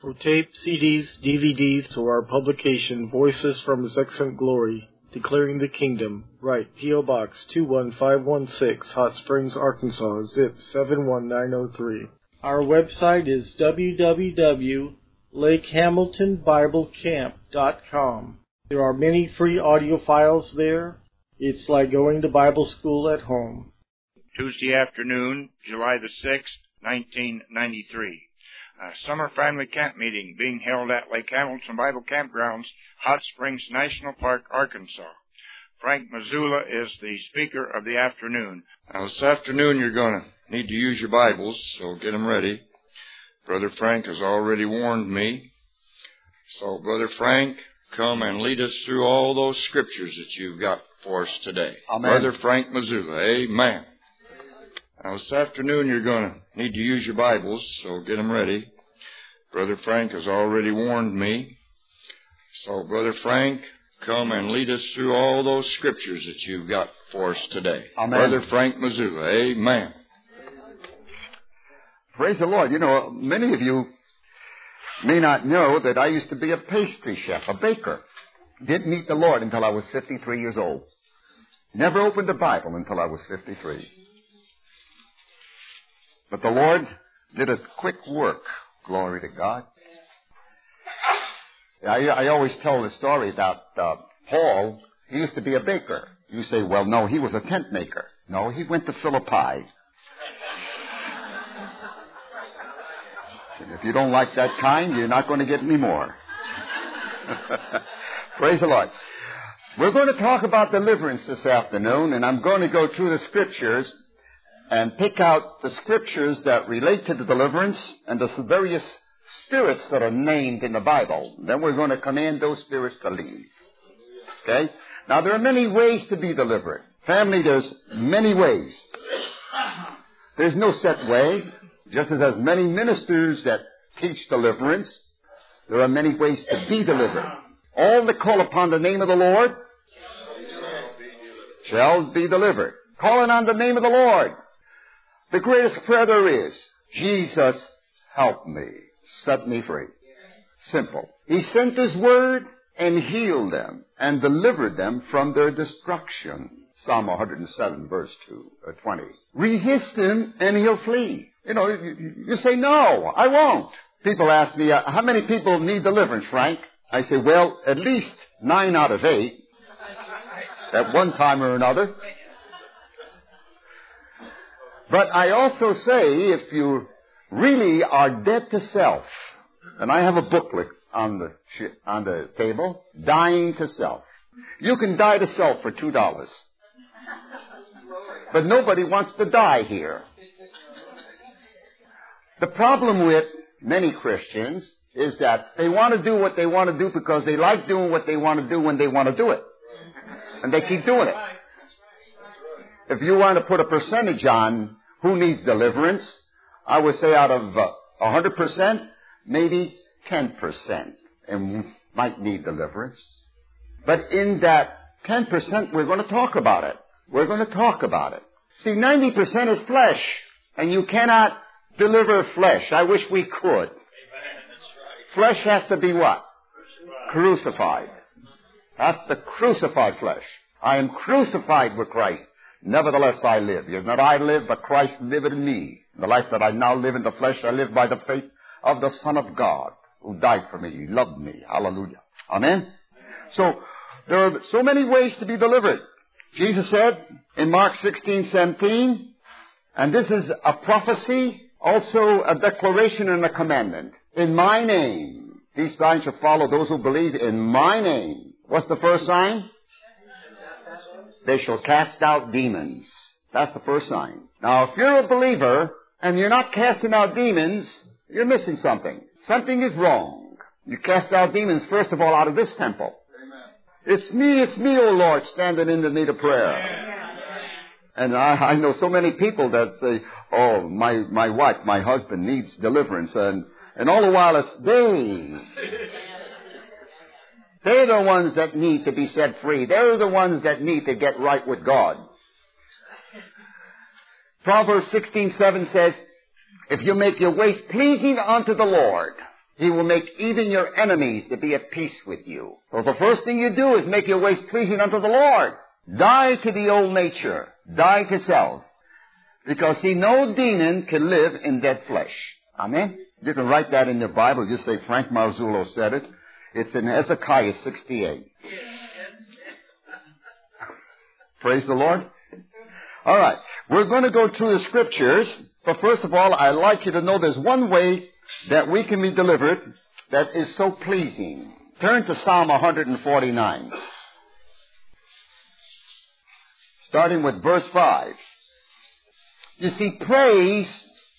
For tape, CDs, DVDs, to our publication, Voices from His Excellent Glory, Declaring the Kingdom, write P.O. Box 21516, Hot Springs, Arkansas, zip 71903. Our website is www.lakehamiltonbiblecamp.com. There are many free audio files there. It's like going to Bible school at home. Tuesday afternoon, July the 6th, 1993. A summer family camp meeting being held at Lake Hamilton Bible Campgrounds, Hot Springs National Park, Arkansas. Frank Missoula is the speaker of the afternoon. Now, this afternoon you're going to need to use your Bibles, so get them ready. Brother Frank has already warned me. So, Brother Frank, come and lead us through all those scriptures that you've got for us today. Amen. Brother Frank Missoula, amen. Now, this afternoon you're going to need to use your Bibles, so get them ready. Brother Frank has already warned me. So, Brother Frank, come and lead us through all those scriptures that you've got for us today. Amen. Brother Frank Missoula, amen. Praise the Lord. You know, many of you may not know that I used to be a pastry chef, a baker. Didn't meet the Lord until I was 53 years old. Never opened the Bible until I was 53. But the Lord did a quick work. Glory to God. I always tell the story about Paul. He used to be a baker. You say, well, no, he was a tent maker. No, he went to Philippi. And if you don't like that kind, you're not going to get any more. Praise the Lord. We're going to talk about deliverance this afternoon, and I'm going to go through the scriptures and pick out the scriptures that relate to the deliverance and the various spirits that are named in the Bible. Then we're going to command those spirits to leave. Okay? Now, there are many ways to be delivered. Family, there's many ways. There's no set way. Just as there's many ministers that teach deliverance, there are many ways to be delivered. All that call upon the name of the Lord shall be delivered. Calling on the name of the Lord. The greatest prayer there is, Jesus, help me, set me free. Simple. He sent His word and healed them and delivered them from their destruction. Psalm 107, verse 20. Resist Him and He'll flee. You know, you say, no, I won't. People ask me, how many people need deliverance, Frank? I say, well, at least 9 out of 8 at one time or another. But I also say, if you really are dead to self, and I have a booklet on the table, Dying to Self. You can die to self for $2. But nobody wants to die here. The problem with many Christians is that they want to do what they want to do because they like doing what they want to do when they want to do it. And they keep doing it. If you want to put a percentage on who needs deliverance, I would say out of 100%, maybe 10% and might need deliverance. But in that 10%, we're going to talk about it. We're going to talk about it. See, 90% is flesh, and you cannot deliver flesh. I wish we could. Flesh has to be what? Crucified. That's the crucified flesh. I am crucified with Christ. Nevertheless I live. Yet not I live, but Christ liveth in me. The life that I now live in the flesh, I live by the faith of the Son of God, who died for me. He loved me. Hallelujah. Amen? So, there are so many ways to be delivered. Jesus said in Mark 16:17, and this is a prophecy, also a declaration and a commandment. In my name, these signs shall follow those who believe in my name. What's the first sign? They shall cast out demons. That's the first sign. Now, if you're a believer and you're not casting out demons, you're missing something. Something is wrong. You cast out demons, first of all, out of this temple. Amen. It's me, O Lord, standing in the need of prayer. Amen. And I know so many people that say, oh, my wife, my husband needs deliverance. And all the while it's they. They're the ones that need to be set free. They're the ones that need to get right with God. Proverbs 16:7 says, if you make your ways pleasing unto the Lord, He will make even your enemies to be at peace with you. So the first thing you do is make your ways pleasing unto the Lord. Die to the old nature. Die to self. Because see, no demon can live in dead flesh. Amen? You can write that in your Bible. Just say Frank Marzullo said it. It's in Hezekiah 68. Praise the Lord. All right. We're going to go through the scriptures. But first of all, I'd like you to know there's one way that we can be delivered that is so pleasing. Turn to Psalm 149. Starting with verse 5. You see, praise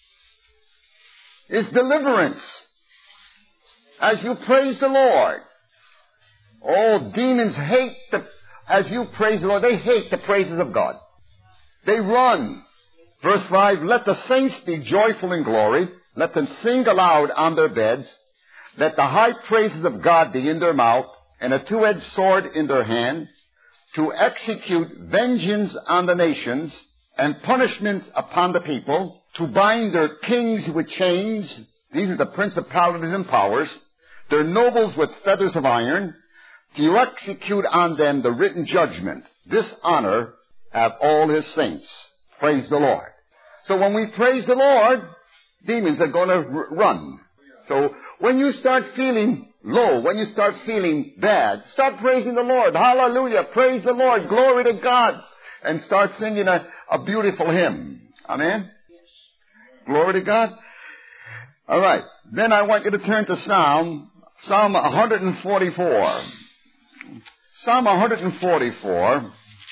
is deliverance. As you praise the Lord. Oh, demons hate as you praise the Lord, they hate the praises of God. They run. Verse 5, let the saints be joyful in glory. Let them sing aloud on their beds. Let the high praises of God be in their mouth, and a two-edged sword in their hand, to execute vengeance on the nations, and punishment upon the people, to bind their kings with chains. These are the principalities and powers. Their nobles with feathers of iron, to execute on them the written judgment. This honor have all his saints. Praise the Lord. So when we praise the Lord, demons are going to run. So when you start feeling low, when you start feeling bad, start praising the Lord. Hallelujah. Praise the Lord. Glory to God. And start singing a beautiful hymn. Amen? Glory to God. All right. Then I want you to turn to Psalm 144. Psalm 144.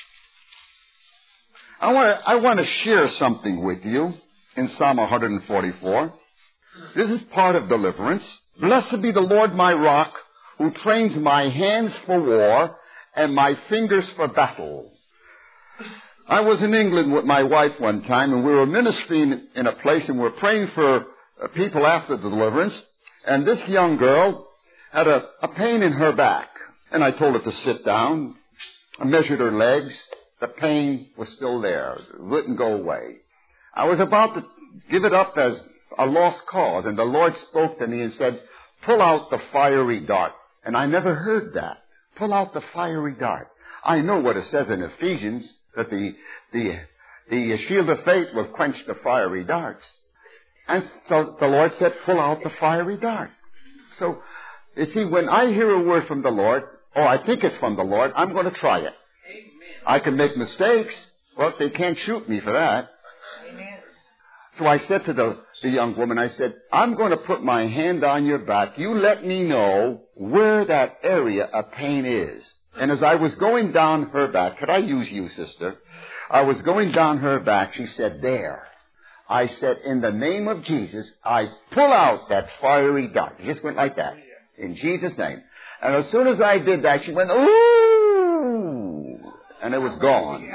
I want to share something with you in Psalm 144. This is part of deliverance. Blessed be the Lord my rock, who trains my hands for war and my fingers for battle. I was in England with my wife one time, and we were ministering in a place, and we were praying for people after the deliverance. And this young girl had a pain in her back. And I told her to sit down. I measured her legs. The pain was still there. It wouldn't go away. I was about to give it up as a lost cause, and the Lord spoke to me and said, pull out the fiery dart. And I never heard that. Pull out the fiery dart. I know what it says in Ephesians, that the shield of faith will quench the fiery darts. And so the Lord said, pull out the fiery dart. So, you see, when I hear a word from the Lord, I think it's from the Lord, I'm going to try it. I can make mistakes. Well, they can't shoot me for that. Amen. So I said to the young woman, I said, I'm going to put my hand on your back. You let me know where that area of pain is. And as I was going down her back, could I use you, sister? I was going down her back. She said, there. I said, in the name of Jesus, I pull out that fiery dart. It just went like that. In Jesus' name. And as soon as I did that, she went, ooh! And it was gone.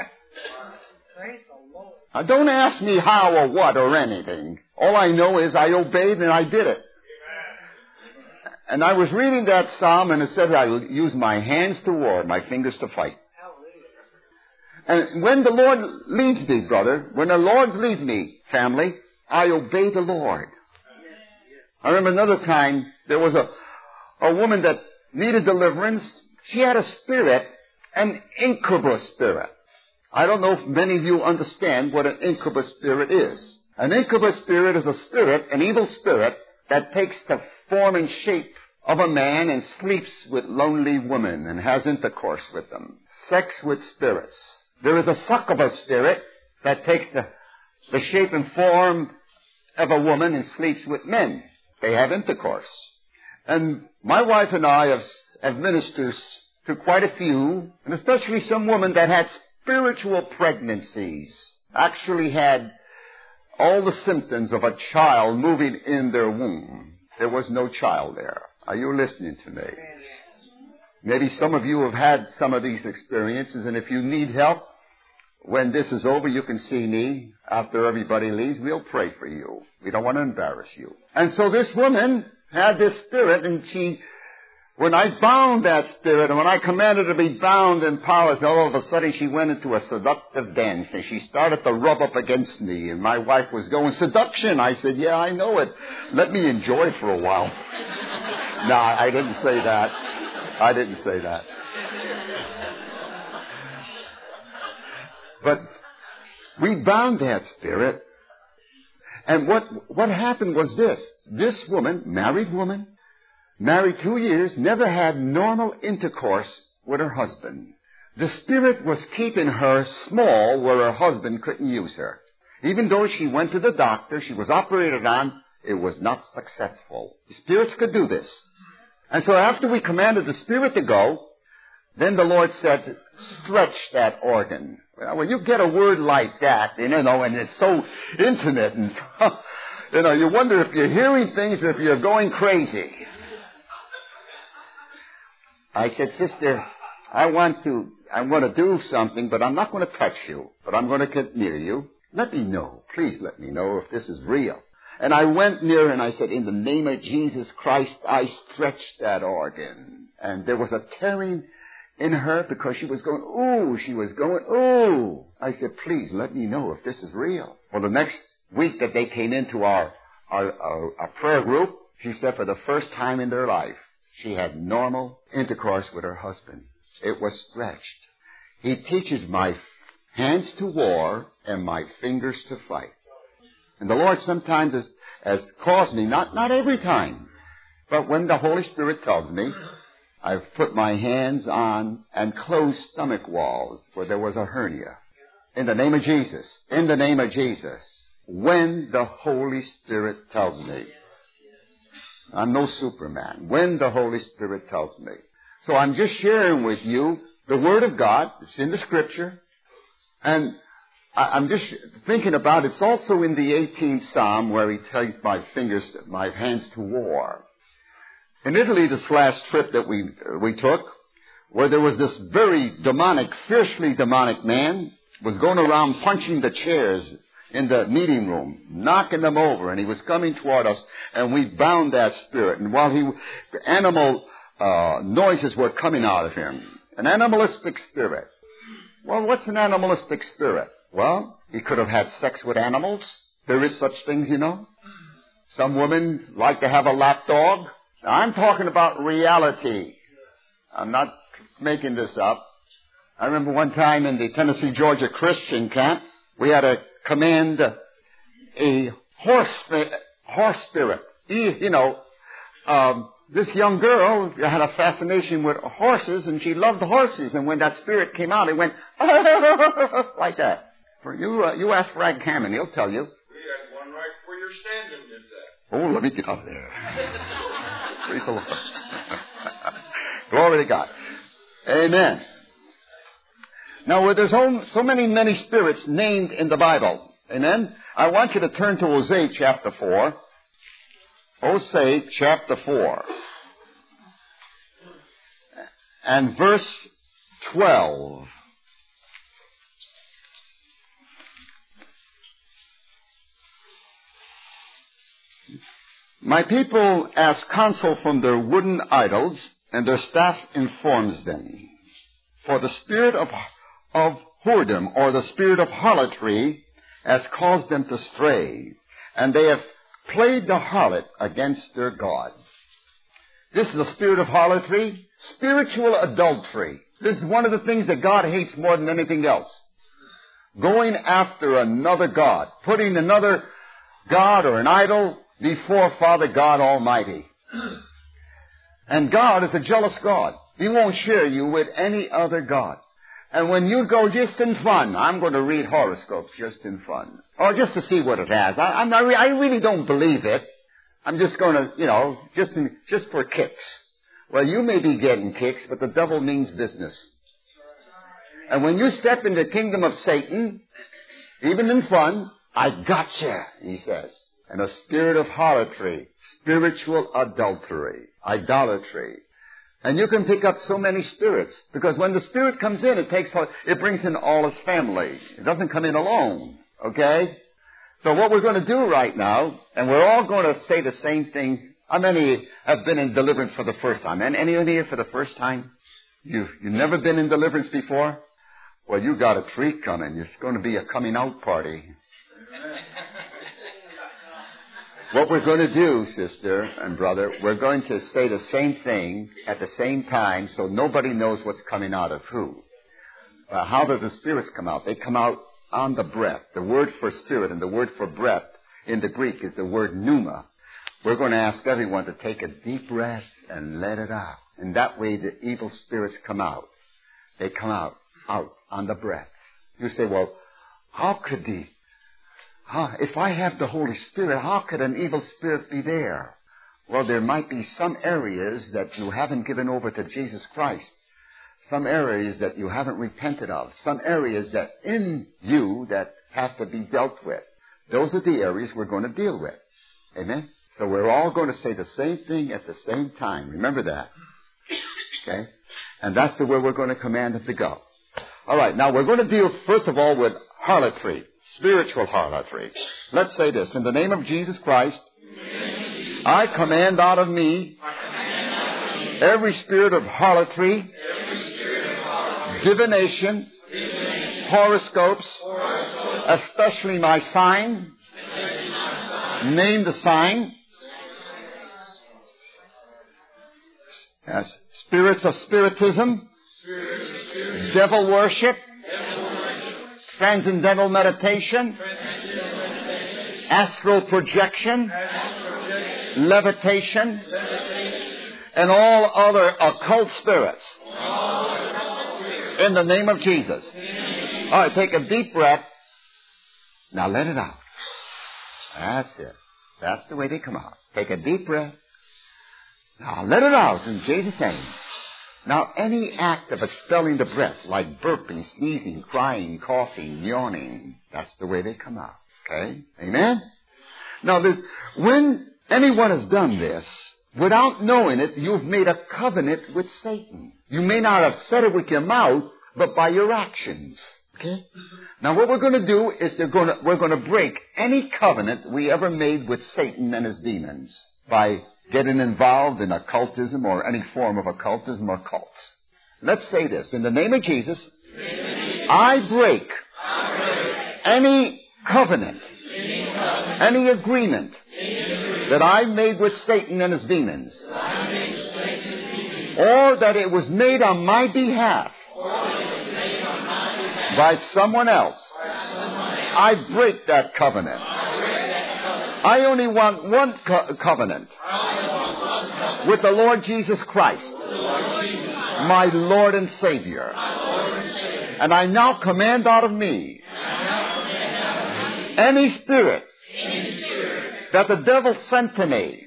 Now, don't ask me how or what or anything. All I know is I obeyed and I did it. And I was reading that psalm, and it said I will use my hands to war, my fingers to fight. And when the Lord leads me, brother, when the Lord leads me, family, I obey the Lord. I remember another time, there was a woman that needed deliverance. She had a spirit, an incubus spirit. I don't know if many of you understand what an incubus spirit is. An incubus spirit is a spirit, an evil spirit, that takes the form and shape of a man and sleeps with lonely women and has intercourse with them. Sex with spirits. There is a succubus spirit that takes the shape and form of a woman and sleeps with men. They have intercourse. And my wife and I have ministered to quite a few, and especially some women that had spiritual pregnancies, actually had all the symptoms of a child moving in their womb. There was no child there. Are you listening to me? Maybe some of you have had some of these experiences, and if you need help, when this is over, you can see me. After everybody leaves, we'll pray for you. We don't want to embarrass you. And so this woman had this spirit, and she When I bound that spirit, and when I commanded her to be bound and powerless, all of a sudden she went into a seductive dance, and she started to rub up against me, and my wife was going, seduction. I said, yeah, I know it. Let me enjoy for a while. No, I didn't say that. I didn't say that. But we bound that spirit, and what happened was this. This woman, married 2 years, never had normal intercourse with her husband. The spirit was keeping her small where her husband couldn't use her. Even though she went to the doctor, she was operated on, it was not successful. The spirits could do this. And so after we commanded the spirit to go, then the Lord said, stretch that organ. Well, when you get a word like that, and it's so intimate, and you wonder if you're hearing things or if you're going crazy. I said, sister, I'm going to do something, but I'm not going to touch you, but I'm going to get near you. Let me know. Please let me know if this is real. And I went near her and I said, in the name of Jesus Christ, I stretched that organ. And there was a tearing in her because she was going, ooh, ooh. I said, please let me know if this is real. Well, the next week that they came into our prayer group, she said for the first time in their life, she had normal intercourse with her husband. It was stretched. He teaches my hands to war and my fingers to fight. And the Lord sometimes has caused me, not every time, but when the Holy Spirit tells me, I've put my hands on and closed stomach walls where there was a hernia. In the name of Jesus. In the name of Jesus. When the Holy Spirit tells me. I'm no Superman. When the Holy Spirit tells me. So I'm just sharing with you the Word of God. It's in the Scripture. And I'm just thinking about it's also in the 18th Psalm where he tells my hands to war. In Italy, this last trip that we took, where there was this very demonic, fiercely demonic man, was going around punching the chairs in the meeting room, knocking them over, and he was coming toward us, and we bound that spirit. And while animal noises were coming out of him, an animalistic spirit. Well, what's an animalistic spirit? Well, he could have had sex with animals. There is such things, Some women like to have a lap dog. Now, I'm talking about reality. I'm not making this up. I remember one time in the Tennessee, Georgia Christian camp, we had to command a horse spirit. This young girl had a fascination with horses, and she loved the horses. And when that spirit came out, it went like that. You ask Frank Hammond, he'll tell you. We had one right where you're standing, did that. Oh, let me get up there. Praise the Lord. Glory to God. Amen. Now, where there's so many spirits named in the Bible, amen, I want you to turn to Hosea chapter 4. Hosea chapter 4. And verse 12. My people ask counsel from their wooden idols, and their staff informs them. For the spirit of whoredom, or the spirit of harlotry, has caused them to stray, and they have played the harlot against their God. This is the spirit of harlotry, spiritual adultery. This is one of the things that God hates more than anything else. Going after another God, putting another God or an idol before Father God Almighty. And God is a jealous God. He won't share you with any other God. And when you go just in fun, I'm going to read horoscopes just in fun, or just to see what it has. I really don't believe it. I'm just going to, just for kicks. Well, you may be getting kicks, but the devil means business. And when you step in the kingdom of Satan, even in fun, I gotcha, he says. And a spirit of harlotry, spiritual adultery, idolatry. And you can pick up so many spirits, because when the spirit comes in, it brings in all his family. It doesn't come in alone, okay? So what we're going to do right now, and we're all going to say the same thing How many have been in deliverance for the first time? And anyone here for the first time? You've never been in deliverance before? Well, you got a treat coming. It's going to be a coming out party. What we're going to do, sister and brother, we're going to say the same thing at the same time so nobody knows what's coming out of who. How do the spirits come out? They come out on the breath. The word for spirit and the word for breath in the Greek is the word pneuma. We're going to ask everyone to take a deep breath and let it out. And that way the evil spirits come out. They come out on the breath. You say, well, if I have the Holy Spirit, how could an evil spirit be there? Well, there might be some areas that you haven't given over to Jesus Christ. Some areas that you haven't repented of. Some areas that in you that have to be dealt with. Those are the areas we're going to deal with. Amen? So we're all going to say the same thing at the same time. Remember that. Okay? And that's the way we're going to command it to go. All right, now we're going to deal first of all with harlotry. Spiritual harlotry. Let's say this. In the name of Jesus Christ, I command out of me every spirit of harlotry, divination, horoscopes, especially my sign. Name the sign. Yes. Spirits of spiritism, devil worship, transcendental meditation, astral projection, levitation, and all other occult spirits. In the name of Jesus. All right, take a deep breath. Now let it out. That's it. That's the way they come out. Take a deep breath. Now let it out in Jesus' name. Now any act of expelling the breath, like burping, sneezing, crying, coughing, yawning, that's the way they come out. Okay? Amen? Now when anyone has done this, without knowing it, you've made a covenant with Satan. You may not have said it with your mouth, but by your actions. Okay? Now what we're going to do is we're going to break any covenant we ever made with Satan and his demons by getting involved in occultism or any form of occultism or cults. Let's say this. In the name of Jesus, I break any covenant, any agreement that I made with Satan and his demons, or that it was made on my behalf by someone else. I break that covenant. I only want one covenant with the Lord Jesus Christ, my Lord and Savior. And I now command out of me any spirit that the devil sent to me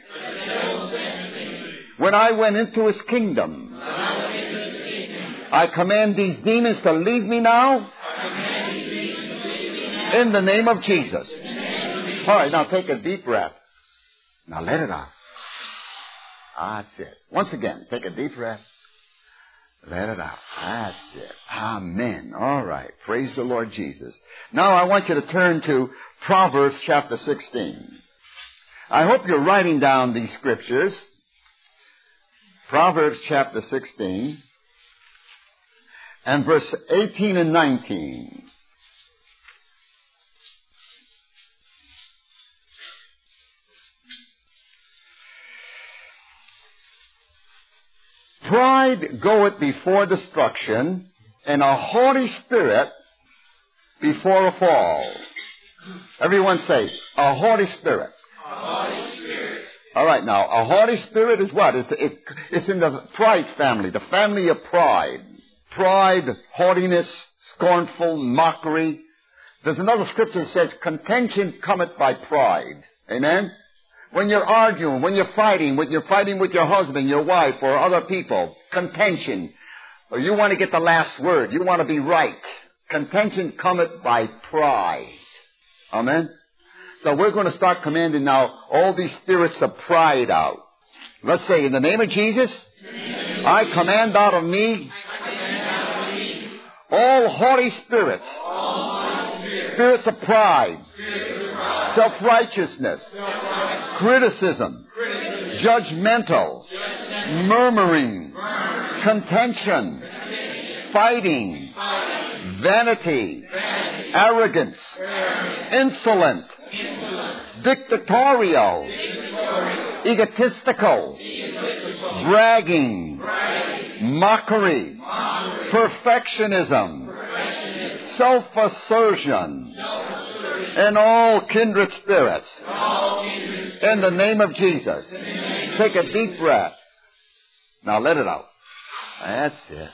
when I went into his kingdom. I command these demons to leave me now in the name of Jesus. All right, now take a deep breath. Now let it out. That's it. Once again, take a deep breath. Let it out. That's it. Amen. All right. Praise the Lord Jesus. Now I want you to turn to Proverbs chapter 16. I hope you're writing down these scriptures. Proverbs chapter 16 and verse 18 and 19. Pride goeth before destruction, and a haughty spirit before a fall. Everyone say, a haughty spirit. A haughty spirit. All right, now, a haughty spirit is what? It's in the pride family, the family of pride. Pride, haughtiness, scornful, mockery. There's another scripture that says, contention cometh by pride. Amen? When you're arguing, when you're fighting with your husband, your wife, or other people, contention. Or you want to get the last word. You want to be right. Contention cometh by pride. Amen? So we're going to start commanding now all these spirits of pride out. Let's say, in the name of Jesus, I command out of me all haughty spirits, spirits of pride, self-righteousness, criticism, judgmental, murmuring, contention, fighting, vanity, arrogance, insolent, dictatorial, egotistical, bragging, mockery, perfectionism, self-assertion, and all kindred spirits. In the name of Jesus. Take a deep breath. Now let it out. That's it.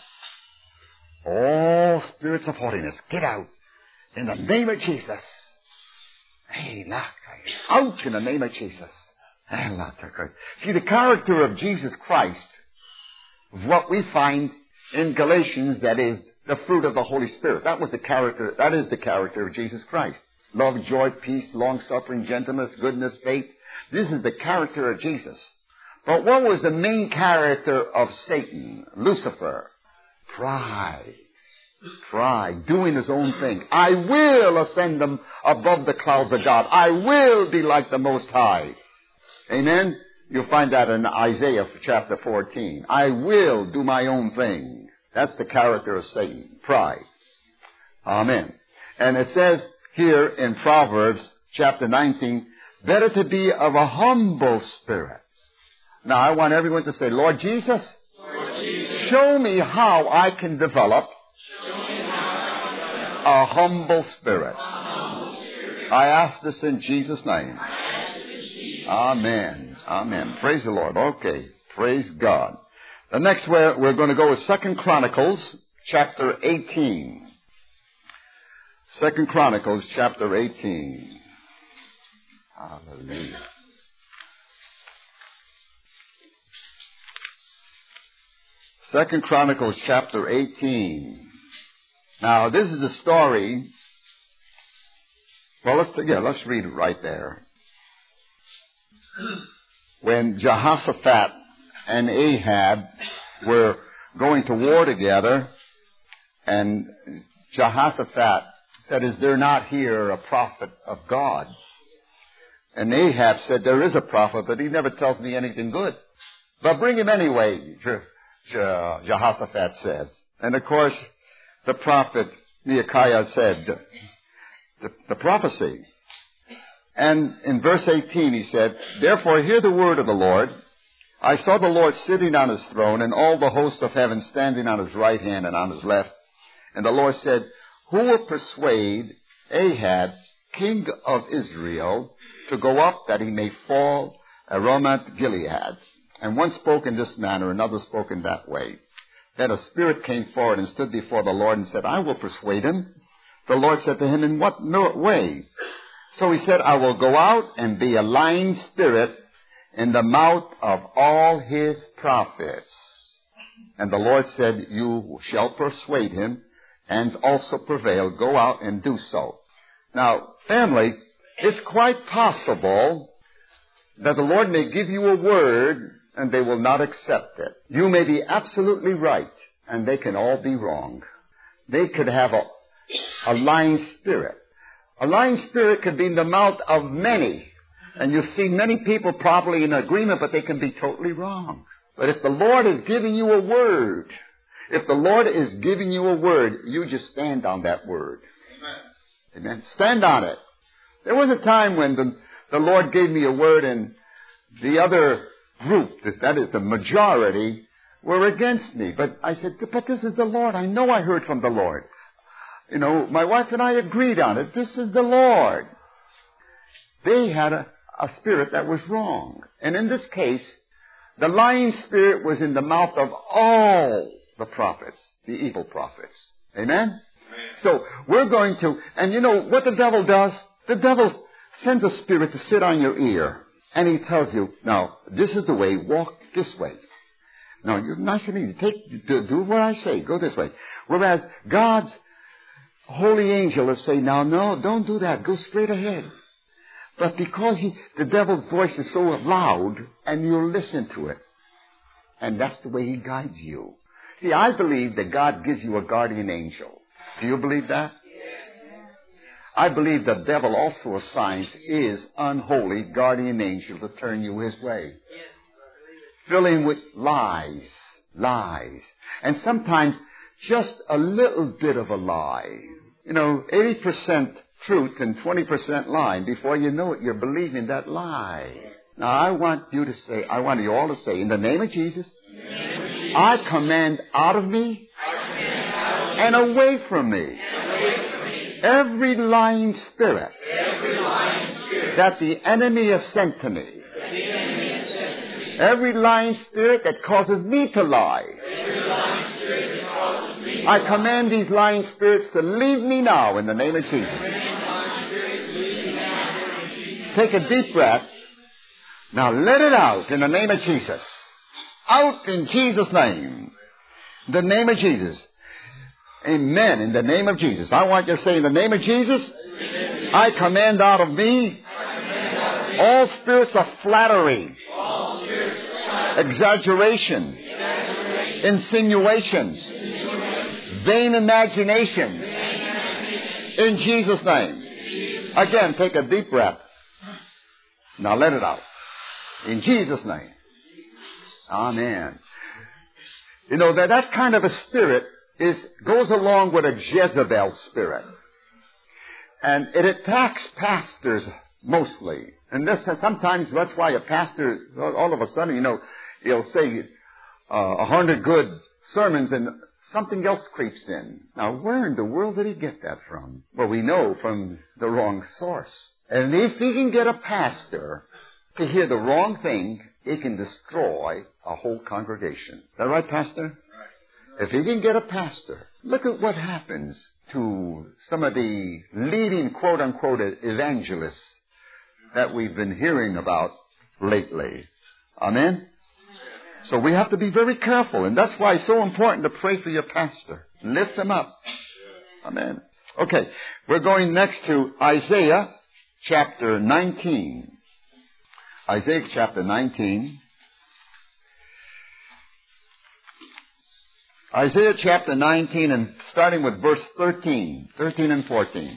All spirits of haughtiness, get out. In the name of Jesus. Hey, out in the name of Jesus. See, the character of Jesus Christ is what we find in Galatians, that is the fruit of the Holy Spirit. That is the character of Jesus Christ. Love, joy, peace, long-suffering, gentleness, goodness, faith. This is the character of Jesus. But what was the main character of Satan, Lucifer? Pride. Pride, doing his own thing. I will ascend them above the clouds of God. I will be like the Most High. Amen? You'll find that in Isaiah chapter 14. I will do my own thing. That's the character of Satan. Pride. Amen. And it says here in Proverbs chapter 19, better to be of a humble spirit. Now I want everyone to say, Lord Jesus, show me how I can develop a humble spirit. I ask this in Jesus' name. Amen. Amen. Praise the Lord. Okay. Praise God. The next we're going to go is 2 Chronicles chapter 18. 2 Chronicles chapter 18. Hallelujah. Second Chronicles chapter 18. Now, this is a story. Well, let's read it right there. When Jehoshaphat and Ahab were going to war together, and Jehoshaphat said, is there not here a prophet of God? And Ahab said, there is a prophet, but he never tells me anything good. But bring him anyway, Jehoshaphat says. And of course, the prophet Micaiah said the prophecy. And in verse 18 he said, therefore hear the word of the Lord. I saw the Lord sitting on his throne, and all the hosts of heaven standing on his right hand and on his left. And the Lord said, who will persuade Ahab, king of Israel, to go up that he may fall at Ramoth Gilead? And one spoke in this manner, another spoke in that way. Then a spirit came forward and stood before the Lord and said, I will persuade him. The Lord said to him, in what way? So he said, I will go out and be a lying spirit in the mouth of all his prophets. And the Lord said, you shall persuade him and also prevail. Go out and do so. Now, family, it's quite possible that the Lord may give you a word and they will not accept it. You may be absolutely right, and they can all be wrong. They could have a lying spirit. A lying spirit could be in the mouth of many. And you've seen many people probably in agreement, but they can be totally wrong. But if the Lord is giving you a word, you just stand on that word. Amen. Amen. Stand on it. There was a time when the Lord gave me a word, and the other group, that is the majority, were against me. But I said, but this is the Lord. I know I heard from the Lord. You know, my wife and I agreed on it. This is the Lord. They had a spirit that was wrong. And in this case, the lying spirit was in the mouth of all the prophets, the evil prophets. Amen? Amen. So we're going to, and you know what the devil does? The devil sends a spirit to sit on your ear. And he tells you, now, this is the way, walk this way. Now, you're nice and easy. Do what I say, go this way. Whereas God's holy angel will say, now, no, don't do that, go straight ahead. But because the devil's voice is so loud, and you'll listen to it. And that's the way he guides you. See, I believe that God gives you a guardian angel. Do you believe that? I believe the devil also assigns his unholy guardian angel to turn you his way. filling with lies. And sometimes just a little bit of a lie. 80% truth and 20% lie. Before you know it, you're believing that lie. Now, I want you all to say, in the name of Jesus, I command out of me and away from me every lying spirit that the enemy has sent to me. Every lying spirit that causes me to lie. I command these lying spirits to leave me now in the name of Jesus. Take a deep breath. Now let it out in the name of Jesus. Out in Jesus' name. The name of Jesus. Amen. In the name of Jesus. I want you to say, in the name of Jesus, I command out of me all spirits of flattery, exaggeration, insinuations, vain imaginations. In Jesus' name. Again, take a deep breath. Now let it out. In Jesus' name. Amen. That kind of a spirit goes along with a Jezebel spirit. And it attacks pastors mostly. And sometimes that's why a pastor, all of a sudden, he'll say 100 good sermons and something else creeps in. Now, where in the world did he get that from? Well, we know from the wrong source. And if he can get a pastor to hear the wrong thing, he can destroy a whole congregation. Is that right, Pastor? Right. If he can get a pastor, look at what happens to some of the leading quote-unquote evangelists that we've been hearing about lately. Amen? So we have to be very careful, and that's why it's so important to pray for your pastor. Lift him up. Amen. Okay, we're going next to Isaiah chapter 19. Isaiah chapter 19. Isaiah chapter 19, and starting with verse 13 and 14.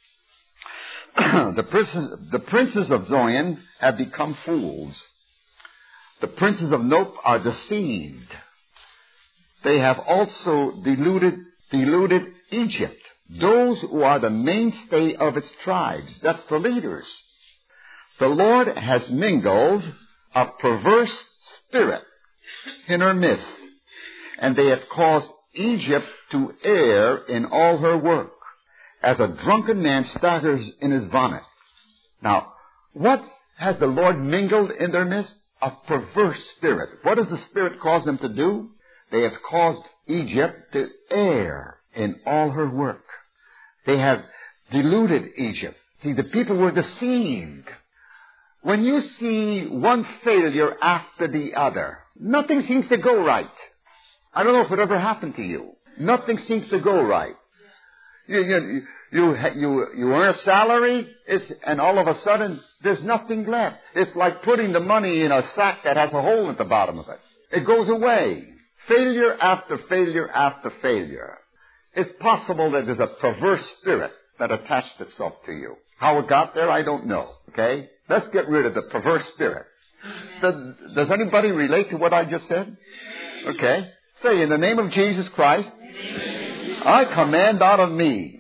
The princes of Zion have become fools. The princes of Nob are deceived. They have also deluded Egypt. Those who are the mainstay of its tribes. That's the leaders. The Lord has mingled a perverse spirit in her midst, and they have caused Egypt to err in all her work, as a drunken man staggers in his vomit. Now, what has the Lord mingled in their midst? A perverse spirit. What does the Spirit cause them to do? They have caused Egypt to err in all her work. They have deluded Egypt. See, the people were deceived. When you see one failure after the other, nothing seems to go right. I don't know if it ever happened to you. Nothing seems to go right. You earn a salary, and all of a sudden, there's nothing left. It's like putting the money in a sack that has a hole at the bottom of it. It goes away. Failure after failure after failure. It's possible that there's a perverse spirit that attached itself to you. How it got there, I don't know. Okay? Let's get rid of the perverse spirit. Does anybody relate to what I just said? Okay. Say, in the name of Jesus Christ, I command out of me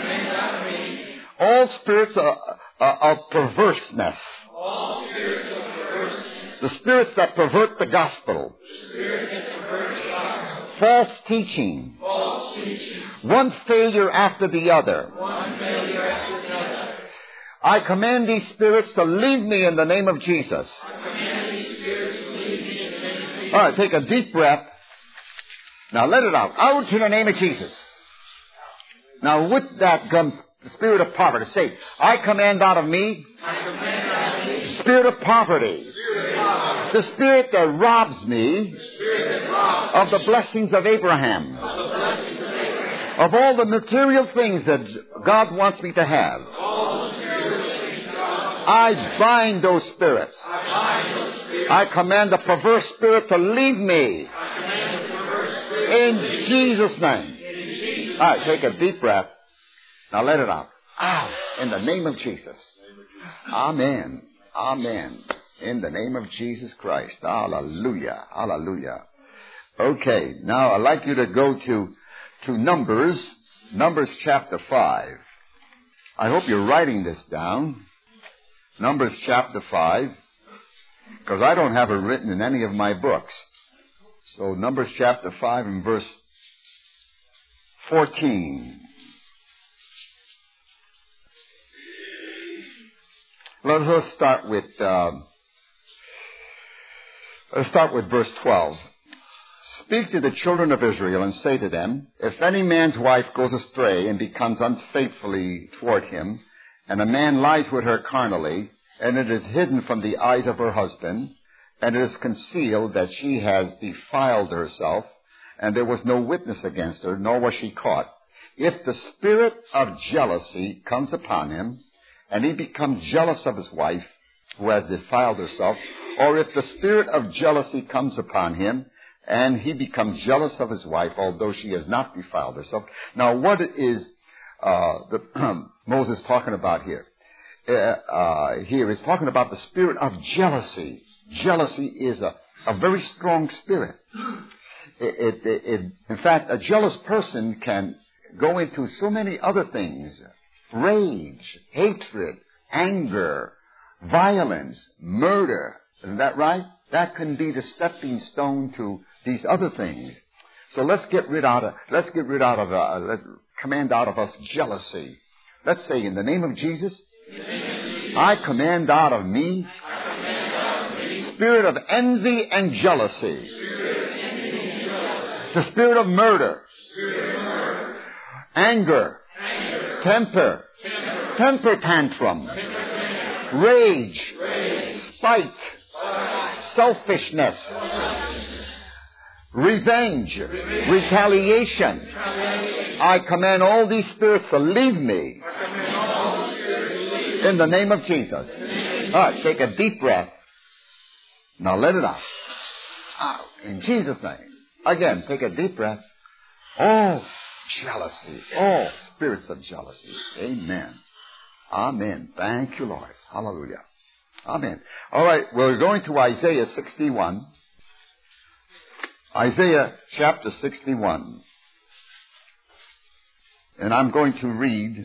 all spirits of perverseness. The spirits that pervert the gospel. False teaching. One failure after the other. I command these spirits to leave me in the name of Jesus. All right, take a deep breath. Now let it out. Out in the name of Jesus. Now with that comes the spirit of poverty. Say, I command out of me the spirit of poverty. The spirit that robs me of the blessings of Abraham. Of all the material things that God wants me to have. I bind those spirits. I command the perverse spirit to leave me. In Jesus' name. All right, take a deep breath. Now let it out. Out in the name of Jesus. Amen. Amen. In the name of Jesus Christ. Hallelujah. Hallelujah. Okay, now I'd like you to go to Numbers chapter 5. I hope you're writing this down. Numbers chapter 5, because I don't have it written in any of my books. So Numbers chapter 5 and verse 14. Let's start with verse 12. Speak to the children of Israel and say to them, if any man's wife goes astray and becomes unfaithfully toward him, and a man lies with her carnally, and it is hidden from the eyes of her husband, and it is concealed that she has defiled herself, and there was no witness against her, nor was she caught, if the spirit of jealousy comes upon him, and he becomes jealous of his wife, who has defiled herself, or if the spirit of jealousy comes upon him, and he becomes jealous of his wife, although she has not defiled herself. Now, what is Moses talking about here? Here he's talking about the spirit of jealousy. Jealousy is a very strong spirit. In fact, a jealous person can go into so many other things: rage, hatred, anger, violence, murder. Isn't that right? That can be the stepping stone to these other things. So let's command out of us jealousy. Let's say, in the name of Jesus, I command out of me spirit of envy and jealousy, the spirit of murder, anger, temper tantrum, rage, spite, selfishness, revenge, retaliation. I command all these spirits to leave me in the name of Jesus. All right, take a deep breath. Now let it out. Out. In Jesus' name. Again, take a deep breath. Oh, jealousy. Oh, spirits of jealousy. Amen. Amen. Thank you, Lord. Hallelujah. Amen. All right, we're going to Isaiah 61. Isaiah chapter 61. And I'm going to read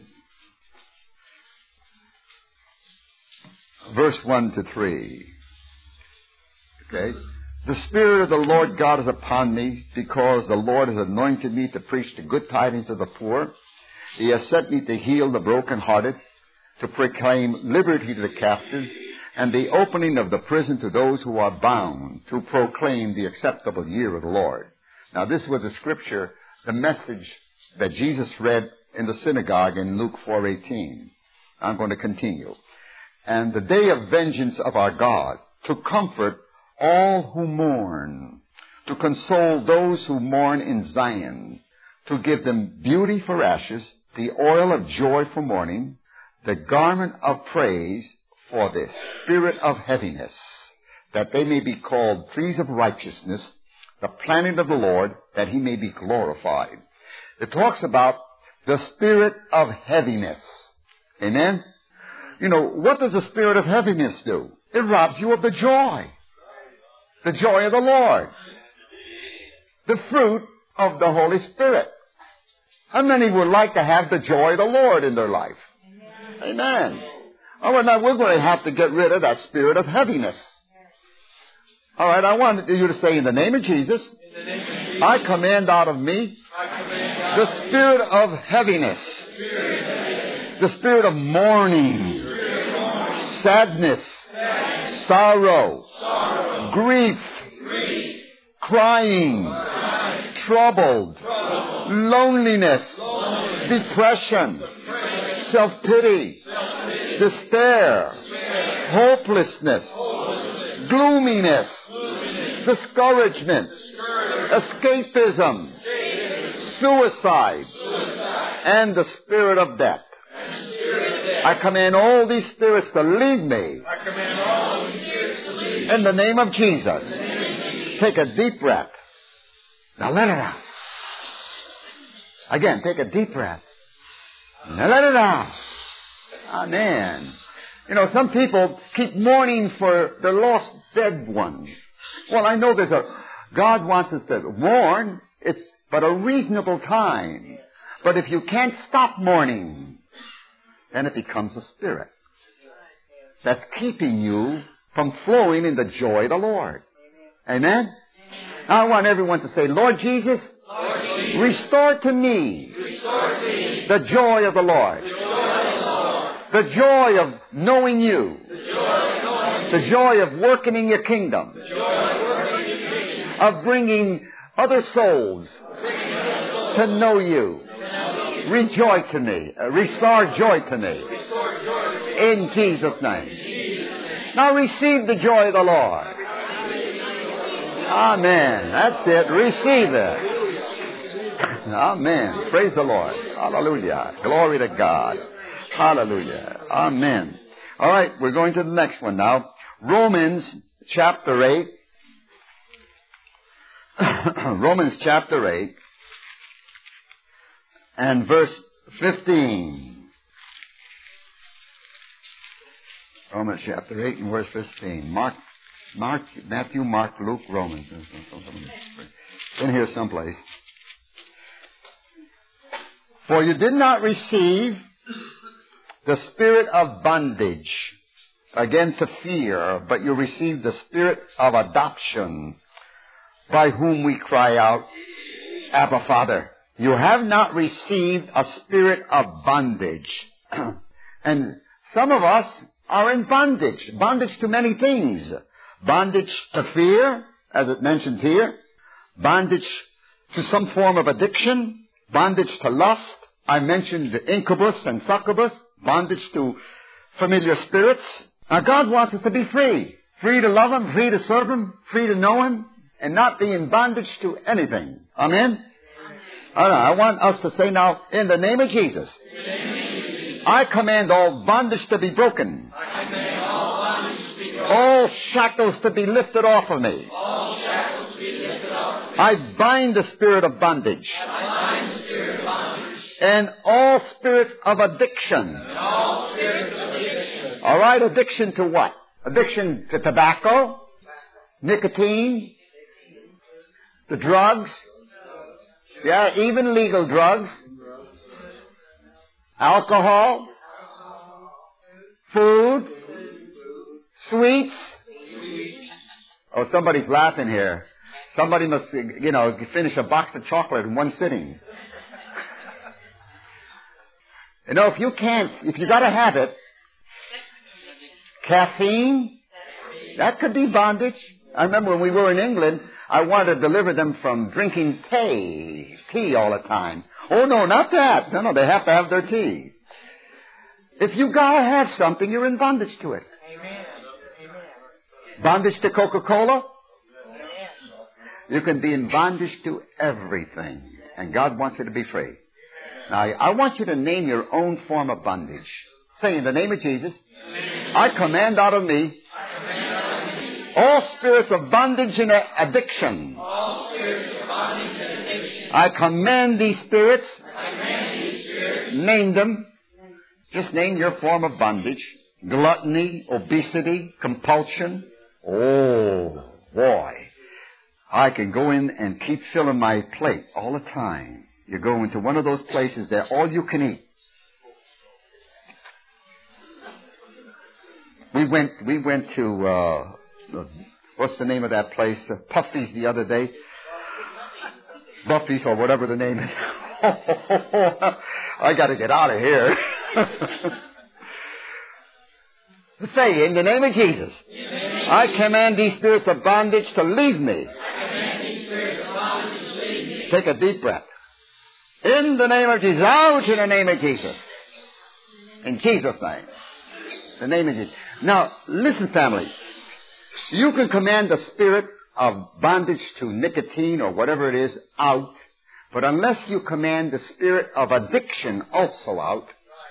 verse 1 to 3. Okay? The Spirit of the Lord God is upon me, because the Lord has anointed me to preach the good tidings to the poor. He has sent me to heal the brokenhearted, to proclaim liberty to the captives, and the opening of the prison to those who are bound, to proclaim the acceptable year of the Lord. Now, this was the scripture, the message that Jesus read in the synagogue in Luke 4:18. I'm going to continue. And the day of vengeance of our God, to comfort all who mourn, to console those who mourn in Zion, to give them beauty for ashes, the oil of joy for mourning, the garment of praise for the spirit of heaviness, that they may be called trees of righteousness, the planting of the Lord, that he may be glorified. It talks about the spirit of heaviness. Amen? You know, what does the spirit of heaviness do? It robs you of the joy. The joy of the Lord. The fruit of the Holy Spirit. How many would like to have the joy of the Lord in their life? Amen. All right, now we're going to have to get rid of that spirit of heaviness. All right, I want you to say, in the name of Jesus, I command out of me the spirit of heaviness, the spirit of mourning, sadness, sorrow, grief, crying, troubled, loneliness, depression, self-pity, despair, hopelessness, gloominess, discouragement, escapism, suicide, and the spirit of death. I command all these spirits to leave me in the name of Jesus. Take a deep breath. Now let it out. Again, take a deep breath. Now let it out. Amen. You know, some people keep mourning for their lost dead ones. Well, I know God wants us to mourn. It's but a reasonable time. But if you can't stop mourning, then it becomes a spirit that's keeping you from flowing in the joy of the Lord. Amen? Now I want everyone to say, Lord Jesus, restore to me the joy of the Lord. The joy of knowing you. The joy of working in your kingdom. Of bringing other souls to know you. Rejoice to me. Restore joy to me. In Jesus' name. Now receive the joy of the Lord. Amen. That's it. Receive it. Amen. Praise the Lord. Hallelujah. Glory to God. Hallelujah. Amen. All right, we're going to the next one now. Romans chapter 8. Romans chapter 8 and verse 15. Romans chapter 8 and verse 15. Matthew, Mark, Luke, Romans. In here someplace. For you did not receive the spirit of bondage, again to fear, but you received the spirit of adoption, by whom we cry out, Abba, Father. You have not received a spirit of bondage. And some of us are in bondage. Bondage to many things. Bondage to fear, as it mentions here. Bondage to some form of addiction. Bondage to lust. I mentioned the incubus and succubus. Bondage to familiar spirits. Now God wants us to be free. Free to love Him, free to serve Him, free to know Him, and not be in bondage to anything. Amen? All right, I want us to say now, in the name of Jesus, I command all bondage to be broken. All shackles to be lifted off of me. I bind the spirit of bondage. And all spirits of addiction. All right, addiction to what? Addiction to tobacco, nicotine, to drugs. Yeah, even legal drugs. Alcohol. Food. Sweets. Oh, somebody's laughing here. Somebody must, finish a box of chocolate in one sitting. You know, if you gotta have it, caffeine, that could be bondage. I remember when we were in England, I wanted to deliver them from drinking tea all the time. Oh, no, not that. No, they have to have their tea. If you gotta have something, you're in bondage to it. Amen. Bondage to Coca-Cola? You can be in bondage to everything. And God wants you to be free. Now, I want you to name your own form of bondage. Say, in the name of Jesus, I command out of me all spirits of bondage and addiction. I command these spirits. Name them. Just name your form of bondage. Gluttony, obesity, compulsion. Oh, boy. I can go in and keep filling my plate all the time. You go into one of those places that all you can eat. We went to what's the name of that place? Puffy's the other day. Buffy's or whatever the name is. I got to get out of here. Say, in the name of Jesus, I command these spirits of bondage to leave me. Take a deep breath. In the name of Jesus. Out in the name of Jesus. In Jesus' name. The name of Jesus. Now, listen, family. You can command the spirit of bondage to nicotine or whatever it is out, but unless you command the spirit of addiction also out,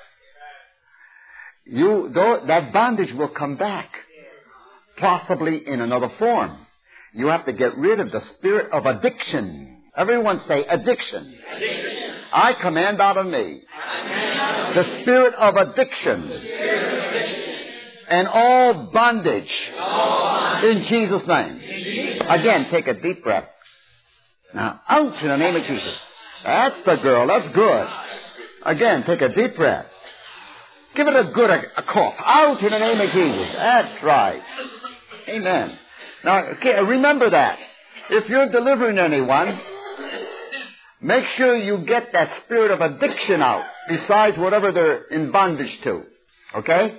that bondage will come back, possibly in another form. You have to get rid of the spirit of addiction. Everyone say addiction. I command out of me the spirit of addiction. And all bondage. In Jesus' name. Again, take a deep breath. Now, out in the name of Jesus. That's the girl. That's good. Again, take a deep breath. Give it a cough. Out in the name of Jesus. That's right. Amen. Now, remember that. If you're delivering anyone, make sure you get that spirit of addiction out, besides whatever they're in bondage to. Okay?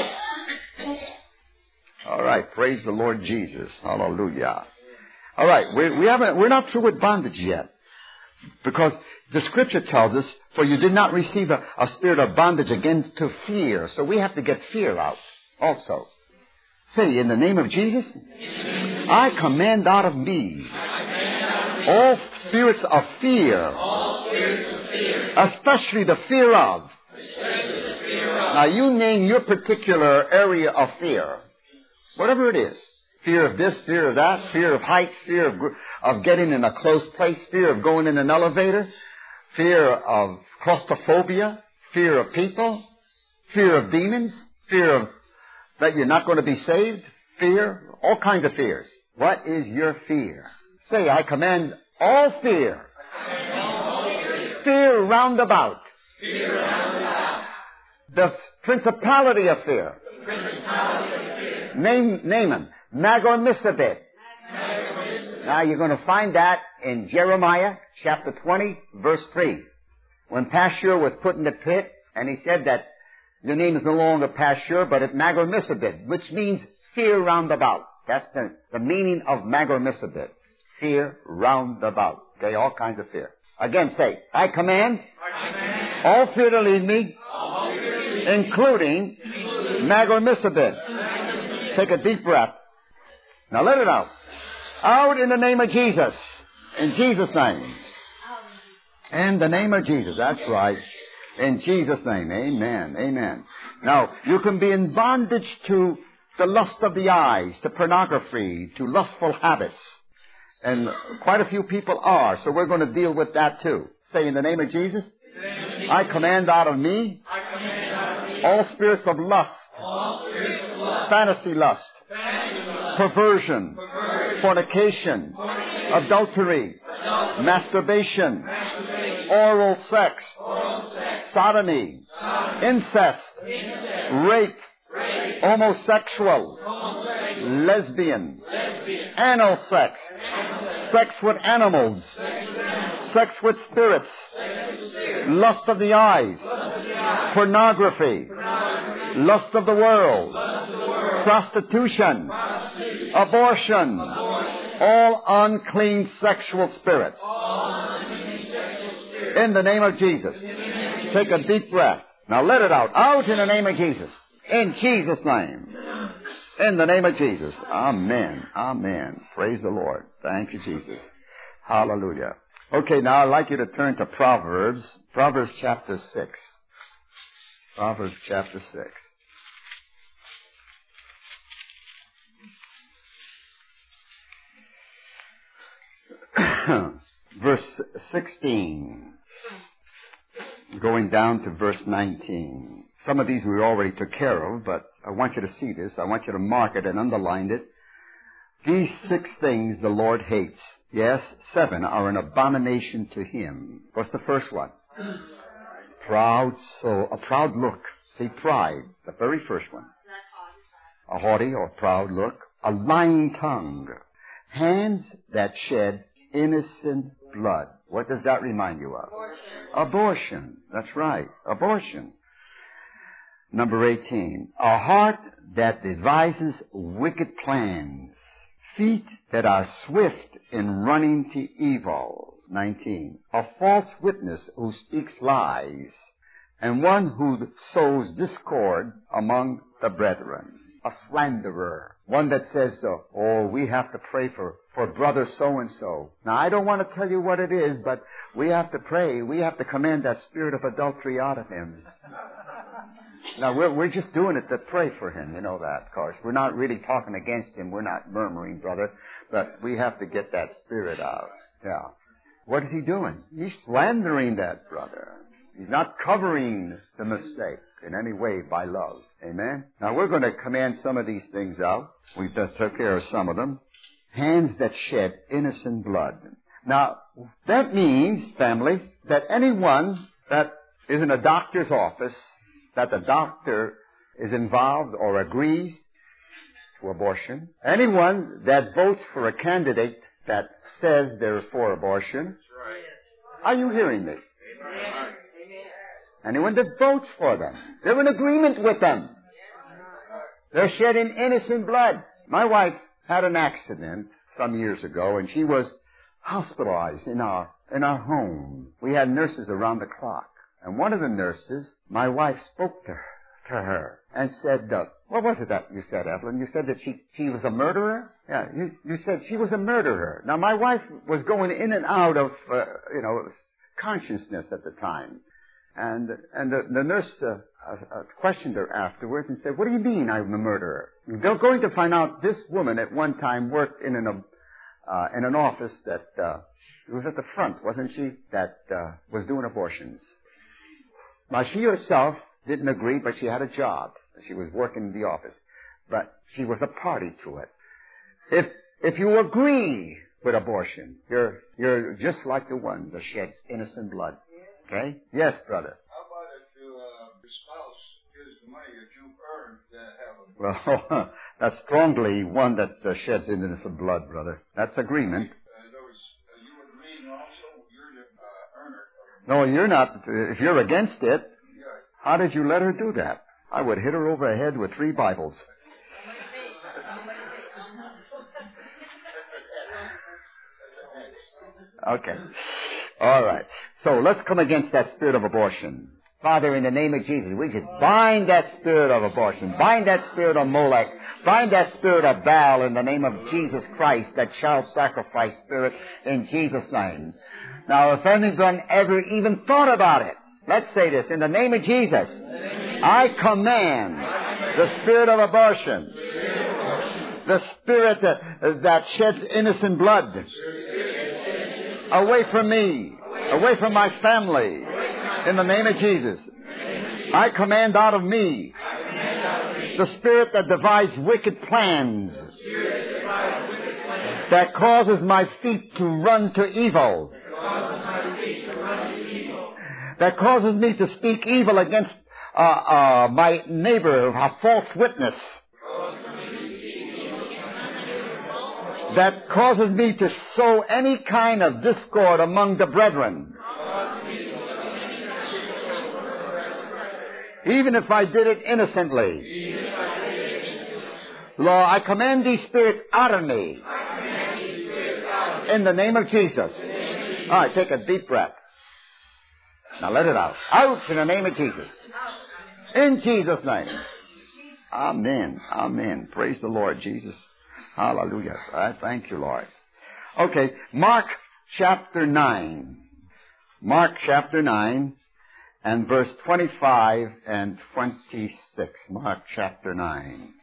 All right. Praise the Lord Jesus. Hallelujah. All right. We're not through with bondage yet. Because the Scripture tells us, for you did not receive a spirit of bondage again to fear. So we have to get fear out also. Say, in the name of Jesus, I command out of me all spirits of fear, especially the fear of. Now you name your particular area of fear, whatever it is. Fear of this, fear of that, fear of heights, fear of getting in a close place, fear of going in an elevator, fear of claustrophobia, fear of people, fear of demons, fear of that you're not going to be saved, fear, all kinds of fears. What is your fear? Say, I command all fear. Fear round about. The principality of fear. Name them. Magor-Missabit. Now you're going to find that in Jeremiah chapter 20, verse 3. When Pashur was put in the pit, and he said that your name is no longer Pashur, but it's Magor-Missabit, which means fear round about. That's the meaning of Magor-Missabit. Fear round about. Okay, all kinds of fear. Again, say, I command all fear to leave me, including Magor-Missabit. Take a deep breath. Now let it out. Out in the name of Jesus. In Jesus' name. In the name of Jesus. That's right. In Jesus' name. Amen. Amen. Now, you can be in bondage to the lust of the eyes, to pornography, to lustful habits. And quite a few people are. So we're going to deal with that too. Say, in the name of Jesus, I command out of me all spirits of lust, fantasy lust, perversion, fornication, adultery, masturbation, oral sex, sodomy, incest, rape, homosexual, lesbian, anal sex, sex with animals, sex with spirits, lust of the eyes, pornography, lust of the world, prostitution, abortion, all unclean sexual spirits. In the name of Jesus. Take a deep breath. Now let it out. Out in the name of Jesus. In Jesus' name. In the name of Jesus. Amen. Amen. Praise the Lord. Thank you, Jesus. Hallelujah. Okay, now I'd like you to turn to Proverbs. Proverbs chapter 6. Proverbs chapter 6. Verse 16, going down to verse 19. Some of these we already took care of, but I want you to see this. I want you to mark it and underline it. These 6 things the Lord hates. Yes, 7 are an abomination to Him. What's the first one? Proud soul, a proud look. See, pride, the very first one. A haughty or proud look. A lying tongue. Hands that shed innocent blood. What does that remind you of? Abortion. That's right. Abortion. Number 18. A heart that devises wicked plans. Feet that are swift in running to evil. 19. A false witness who speaks lies. And one who sows discord among the brethren. A slanderer. One that says, oh, we have to pray for brother so-and-so. Now, I don't want to tell you what it is, but we have to pray. We have to command that spirit of adultery out of him. Now, we're just doing it to pray for him. You know that, of course. We're not really talking against him. We're not murmuring, brother. But we have to get that spirit out. Yeah. What is he doing? He's slandering that brother. He's not covering the mistake in any way by love. Amen. Now we're going to command some of these things out. We've just took care of some of them. Hands that shed innocent blood. Now, that means, family, that anyone that is in a doctor's office, that the doctor is involved or agrees to abortion, anyone that votes for a candidate that says they're for abortion, are you hearing me? Anyone that votes for them, they're in agreement with them. They're shedding innocent blood. My wife had an accident some years ago, and she was hospitalized in our home. We had nurses around the clock. And one of the nurses, my wife spoke to her and said, what was it that you said, Evelyn? You said that she was a murderer? Yeah, you said she was a murderer. Now, my wife was going in and out of, consciousness at the time. And the nurse questioned her afterwards and said, what do you mean I'm a murderer? They're going to find out this woman at one time worked in an office that it was at the front, wasn't she, that was doing abortions. Now, she herself didn't agree, but she had a job. She was working in the office. But she was a party to it. If you agree with abortion, you're just like the one that sheds innocent blood. Okay? Yes, brother. How about if your spouse gives the money that you've earned to have a... Well, that's strongly one that sheds innocent blood, brother. That's agreement. You agree also, you're the earner. No, you're not. If you're against it, how did you let her do that? I would hit her over the head with 3 Bibles. Okay. All right. So let's come against that spirit of abortion. Father, in the name of Jesus, we just bind that spirit of abortion. Bind that spirit of Molech. Bind that spirit of Baal in the name of Jesus Christ, that child sacrifice spirit in Jesus' name. Now, if anyone ever even thought about it, let's say this. In the name of Jesus, I command the spirit of abortion, the spirit that sheds innocent blood, away from me, away from my family, in the name of Jesus. I command out of me the spirit that devises wicked plans, that causes my feet to run to evil, that causes me to speak evil against my neighbor, a false witness, that causes me to sow any kind of discord among the brethren, even if I did it innocently. Lord, I command these spirits out of me in the name of Jesus. All right, take a deep breath. Now let it out. Out in the name of Jesus. In Jesus' name. Amen. Amen. Praise the Lord Jesus. Hallelujah. I thank you, Lord. Okay, Mark chapter 9. Mark chapter 9 and verse 25 and 26. Mark chapter 9.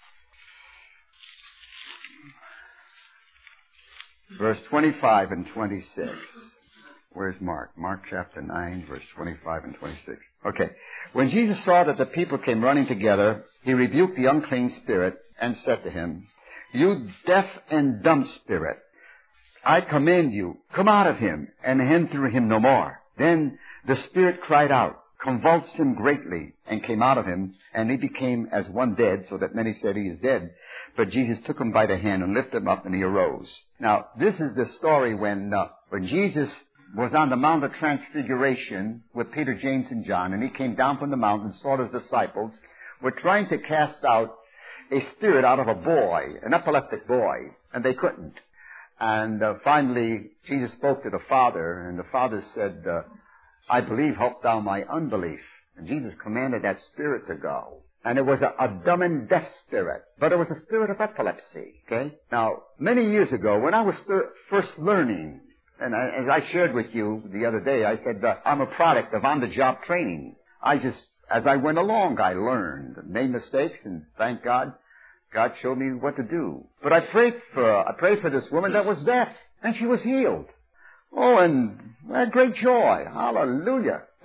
Verse 25 and 26. Where's Mark? Mark chapter 9, verse 25 and 26. Okay. When Jesus saw that the people came running together, he rebuked the unclean spirit and said to him, "You deaf and dumb spirit, I command you, come out of him and enter him no more." Then the spirit cried out, convulsed him greatly, and came out of him, and he became as one dead, so that many said he is dead. But Jesus took him by the hand and lifted him up, and he arose. Now, this is the story when Jesus was on the Mount of Transfiguration with Peter, James, and John, and he came down from the mountain and saw his disciples were trying to cast out a spirit out of a boy, an epileptic boy, and they couldn't. And finally, Jesus spoke to the Father, and the Father said, "I believe, help thou my unbelief." And Jesus commanded that spirit to go. And it was a dumb and deaf spirit, but it was a spirit of epilepsy. Okay? Now, many years ago, when I was first learning, and as I shared with you the other day, I said I'm a product of on-the-job training. As I went along, I learned, made mistakes, and thank God, God showed me what to do. But I prayed for this woman that was deaf, and she was healed. Oh, and I had great joy. Hallelujah. But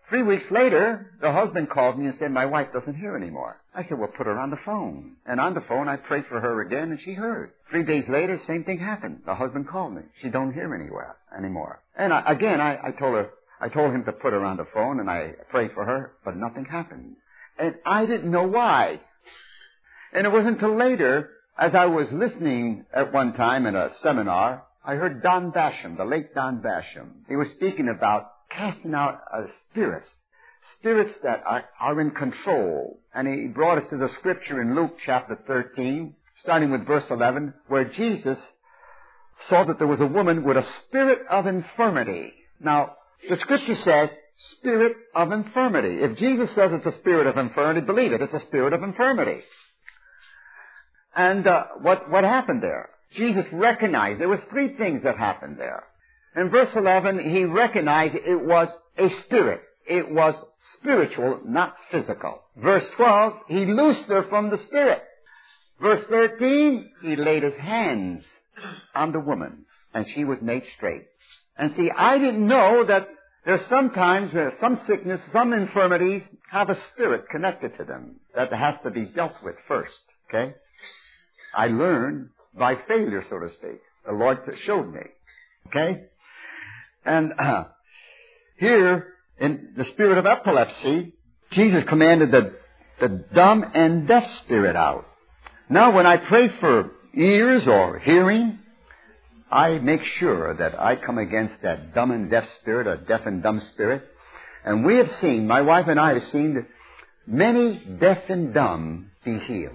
3 weeks later, the husband called me and said, my wife doesn't hear anymore. I said, well, put her on the phone. And on the phone, I prayed for her again, and she heard. 3 days later, same thing happened. The husband called me. She don't hear anymore. And I told him to put her on the phone, and I prayed for her, but nothing happened. And I didn't know why. And it wasn't until later, as I was listening at one time in a seminar, I heard Don Basham, the late Don Basham. He was speaking about casting out spirits that are in control. And he brought us to the scripture in Luke chapter 13, starting with verse 11, where Jesus saw that there was a woman with a spirit of infirmity. Now, the scripture says, spirit of infirmity. If Jesus says it's a spirit of infirmity, believe it, it's a spirit of infirmity. And what happened there? Jesus recognized there was 3 things that happened there. In verse 11, he recognized it was a spirit. It was spiritual, not physical. Verse 12, he loosed her from the spirit. Verse 13, he laid his hands on the woman, and she was made straight. And see, I didn't know that there's sometimes some sickness, some infirmities have a spirit connected to them that has to be dealt with first, okay? I learned by failure, so to speak. The Lord showed me, okay? And here, in the spirit of epilepsy, Jesus commanded the dumb and deaf spirit out. Now, when I pray for ears or hearing, I make sure that I come against that dumb and deaf spirit, or deaf and dumb spirit. And we have seen, my wife and I have seen, many deaf and dumb be healed.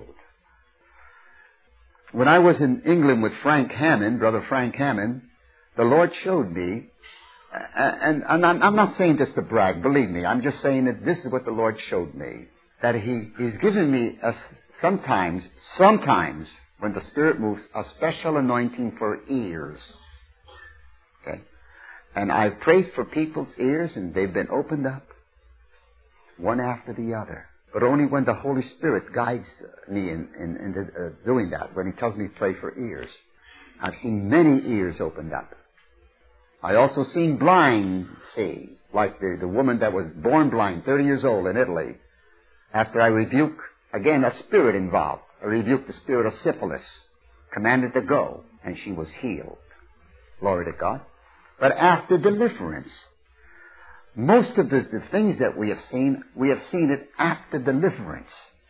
When I was in England with Frank Hammond, Brother Frank Hammond, the Lord showed me, and I'm not saying this to brag, believe me, I'm just saying that this is what the Lord showed me, that He's given me sometimes, when the Spirit moves, a special anointing for ears. Okay? And I've prayed for people's ears, and they've been opened up, one after the other. But only when the Holy Spirit guides me in doing that, when He tells me to pray for ears. I've seen many ears opened up. I also seen blind see, like the woman that was born blind, 30 years old in Italy. After I rebuke, again, a spirit involved. I rebuked the spirit of syphilis, commanded to go, and she was healed. Glory to God. But after deliverance, most of the things that we have seen it after deliverance.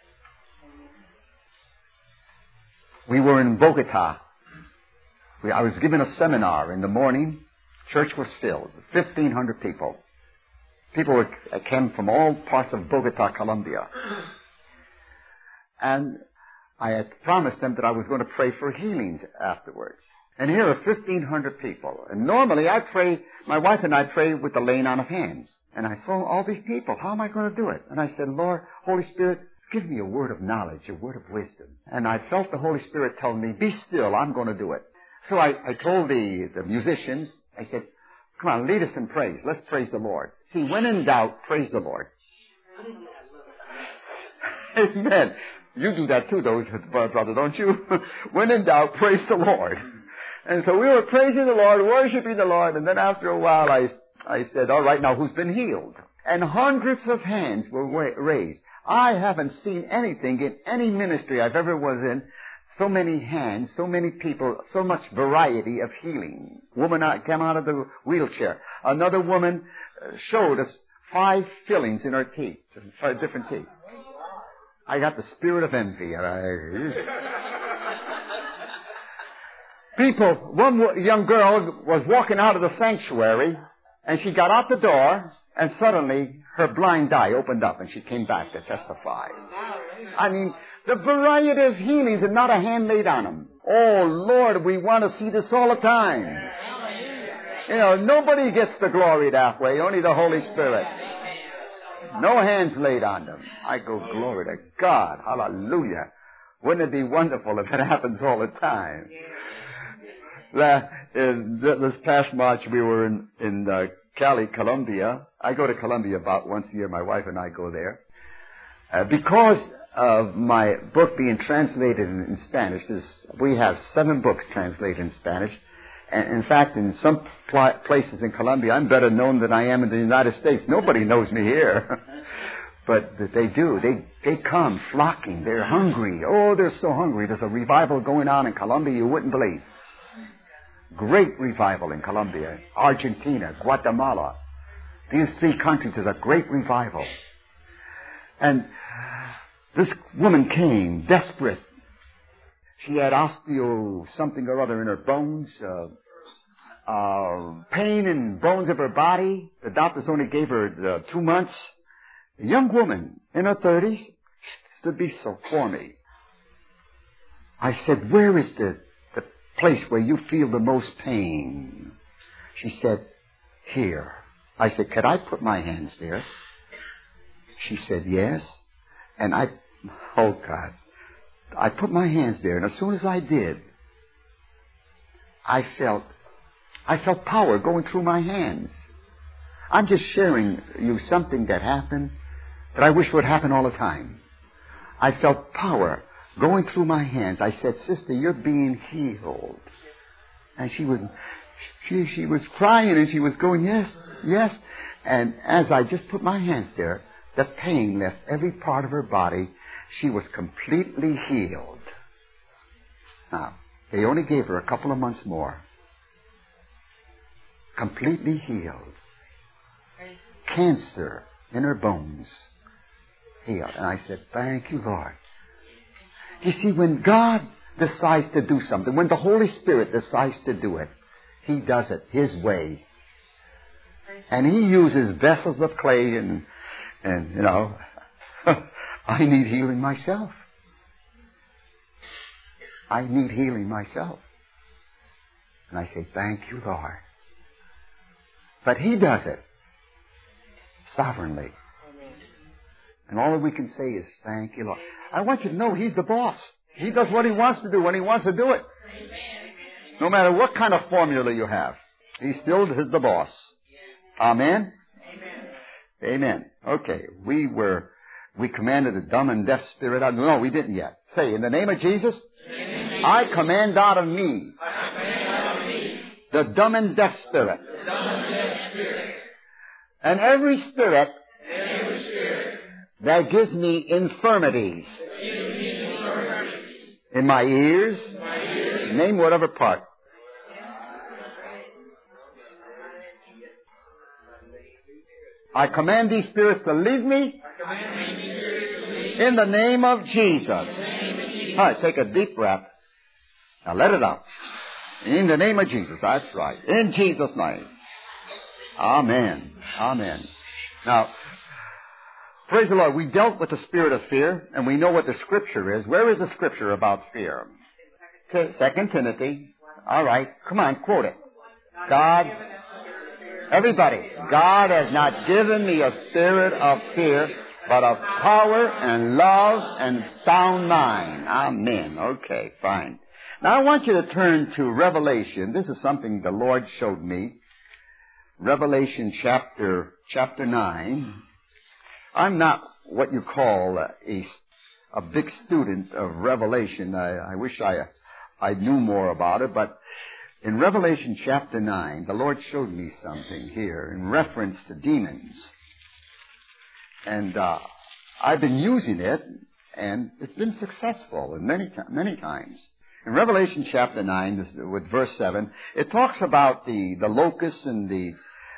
We were in Bogota. I was given a seminar in the morning. Church was filled, 1,500 people. People came from all parts of Bogota, Colombia. And I had promised them that I was going to pray for healings afterwards. And here are 1,500 people. And normally I pray, my wife and I pray with the laying on of hands. And I saw all these people. How am I going to do it? And I said, Lord, Holy Spirit, give me a word of knowledge, a word of wisdom. And I felt the Holy Spirit tell me, be still, I'm going to do it. So I told the musicians, I said, come on, lead us in praise. Let's praise the Lord. See, when in doubt, praise the Lord. Amen. You do that too, though, brother, don't you? When in doubt, praise the Lord. And so we were praising the Lord, worshiping the Lord, and then after a while I said, all right, now who's been healed? And hundreds of hands were raised. I haven't seen anything in any ministry I've ever was in. So many hands, so many people, so much variety of healing. Woman came out of the wheelchair. Another woman showed us 5 fillings in her teeth, 5 different teeth. I got the spirit of envy. People, one young girl was walking out of the sanctuary, and she got out the door, and suddenly her blind eye opened up, and she came back to testify. I mean, the variety of healings and not a hand laid on them. Oh, Lord, we want to see this all the time. You know, nobody gets the glory that way, only the Holy Spirit. No hands laid on them. I go, glory to God. Hallelujah. Wouldn't it be wonderful if it happens all the time? This past March, we were in Cali, Colombia. I go to Colombia about once a year. My wife and I go there. Because of my book being translated in Spanish, we have 7 books translated in Spanish, And in fact, in some places in Colombia, I'm better known than I am in the United States. Nobody knows me here. But they do. They come flocking. They're hungry. Oh, they're so hungry. There's a revival going on in Colombia you wouldn't believe. Great revival in Colombia, Argentina, Guatemala. These three countries, there's a great revival. And this woman came, desperate. She had osteo something or other in her bones, pain in bones of her body. The doctors only gave her 2 months. A young woman in her 30s stood before me. I said, where is the place where you feel the most pain? She said, here. I said, could I put my hands there? She said, yes. And oh God, I put my hands there, and as soon as I did, I felt power going through my hands. I'm just sharing you something that happened that I wish would happen all the time. I felt power going through my hands. I said, sister, you're being healed. And she was crying, and she was going, yes, yes. And as I just put my hands there, the pain left every part of her body. She was completely healed. Now, they only gave her a couple of months more. Completely healed. Cancer in her bones. Healed. And I said, thank you, Lord. You see, when God decides to do something, when the Holy Spirit decides to do it, He does it His way. And He uses vessels of clay and you know, I need healing myself. I need healing myself. And I say, thank you, Lord. But He does it sovereignly. And all that we can say is, thank you, Lord. I want you to know He's the boss. He does what He wants to do when He wants to do it. No matter what kind of formula you have, He still is the boss. Amen? Amen. Okay, we commanded the dumb and deaf spirit out. No, we didn't yet. Say, in the name of Jesus, I command out of me the dumb and deaf spirit. And every spirit that gives me infirmities in my ears, name whatever part. I command these spirits to leave me in the name of Jesus. All right, take a deep breath. Now let it out. In the name of Jesus. That's right. In Jesus' name. Amen. Amen. Now, praise the Lord. We dealt with the spirit of fear, and we know what the Scripture is. Where is the Scripture about fear? 2 Timothy. All right. Come on, quote it. Everybody, God has not given me a spirit of fear, but of power and love and sound mind. Amen. Okay, fine. Now I want you to turn to Revelation. This is something the Lord showed me. Revelation chapter 9. I'm not what you call a big student of Revelation. I wish I knew more about it, but in Revelation chapter 9, the Lord showed me something here in reference to demons. And I've been using it, and it's been successful many times. In Revelation chapter 9, with verse 7, it talks about the locusts and these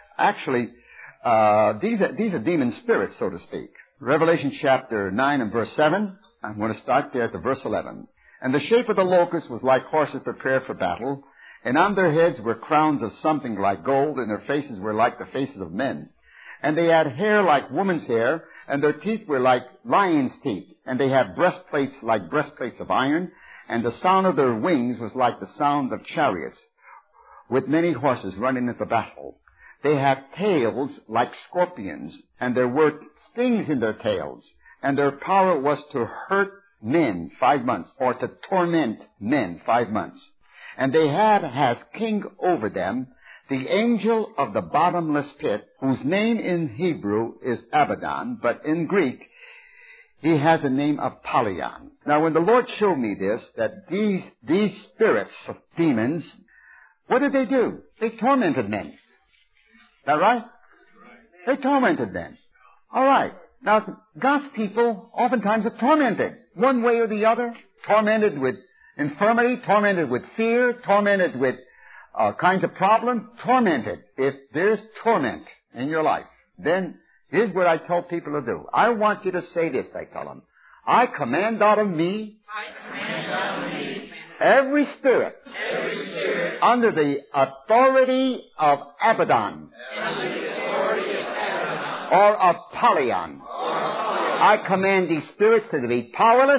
are demon spirits, so to speak. Revelation chapter 9 and verse 7, I'm going to start there at the verse 11. And the shape of the locusts was like horses prepared for battle, and on their heads were crowns of something like gold, and their faces were like the faces of men. And they had hair like woman's hair, and their teeth were like lions' teeth. And they had breastplates like breastplates of iron, and the sound of their wings was like the sound of chariots, with many horses running into battle. They had tails like scorpions, and there were stings in their tails, and their power was to hurt men 5 months, or to torment men 5 months. And they had as king over them the angel of the bottomless pit, whose name in Hebrew is Abaddon, but in Greek he has the name of Apollyon. Now when the Lord showed me this, that these spirits of demons What did they do? They tormented men. Is that right? They tormented men. All right. Now, God's people oftentimes are tormented, one way or the other. Tormented with infirmity, tormented with fear, tormented with kinds of problems. Tormented. If there's torment in your life, then here's what I tell people to do. I want you to say this, I tell them. I command out of me every spirit under the authority of Abaddon or Apollyon. I command these spirits to be powerless,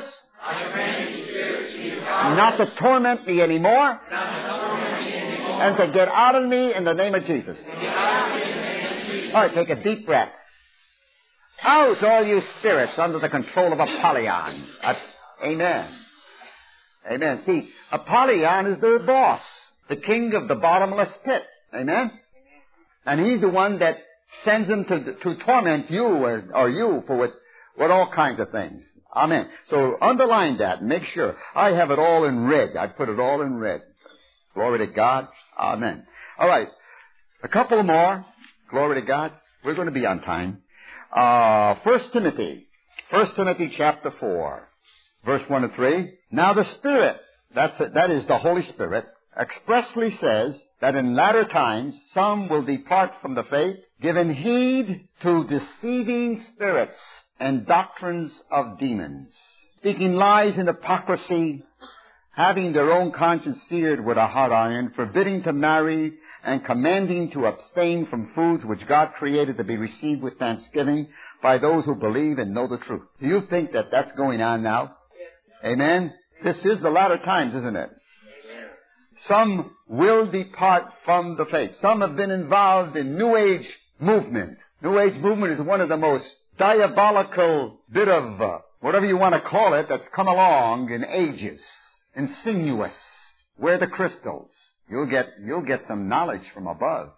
not to torment me anymore, and to get out of me in the name of Jesus. All right, take a deep breath. Out, all you spirits under the control of Apollyon. Amen. Amen. See, Apollyon is their boss, the king of the bottomless pit. Amen. And he's the one that sends them to torment you or you for with all kinds of things. Amen. So underline that and make sure. I have it all in red. I put it all in red. Glory to God. Amen. All right. A couple more. Glory to God. We're going to be on time. 1 Timothy chapter 4, verse 1 to 3. Now the Spirit, that is the Holy Spirit, expressly says that in latter times some will depart from the faith, giving heed to deceiving spirits and doctrines of demons, speaking lies and hypocrisy, having their own conscience seared with a hot iron, forbidding to marry, and commanding to abstain from foods which God created to be received with thanksgiving by those who believe and know the truth. Do you think that that's going on now? Amen? This is the latter times, isn't it? Some will depart from the faith. Some have been involved in New Age movement. New Age movement is one of the most diabolical bit of, whatever you want to call it, that's come along in ages. Insinuous. Wear the crystals. You'll get some knowledge from above.